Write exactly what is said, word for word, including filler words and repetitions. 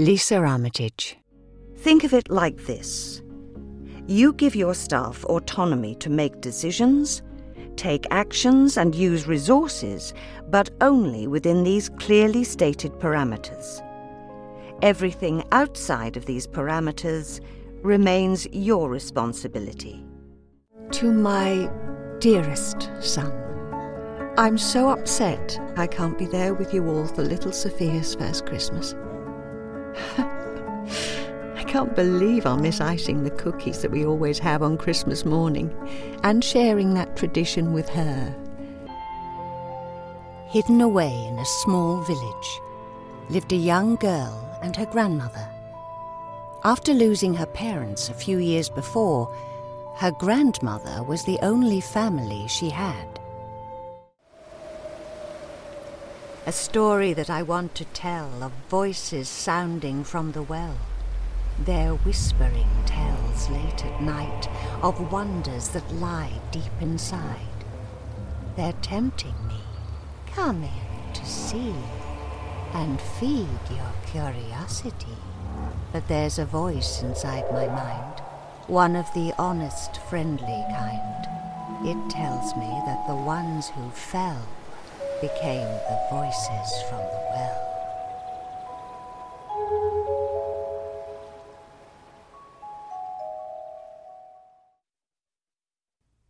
Lisa Armitage. Think of it like this. You give your staff autonomy to make decisions, take actions and use resources, but only within these clearly stated parameters. Everything outside of these parameters remains your responsibility. To my dearest son, I'm so upset I can't be there with you all for little Sophia's first Christmas. I can't believe I'll miss icing the cookies that we always have on Christmas morning and sharing that tradition with her. Hidden away in a small village lived a young girl and her grandmother. After losing her parents a few years before, her grandmother was the only family she had. A story that I want to tell of voices sounding from the well. Their whispering tells late at night of wonders that lie deep inside. They're tempting me, come in to see and feed your curiosity. But there's a voice inside my mind, one of the honest, friendly kind. It tells me that the ones who fell became the voices from the well.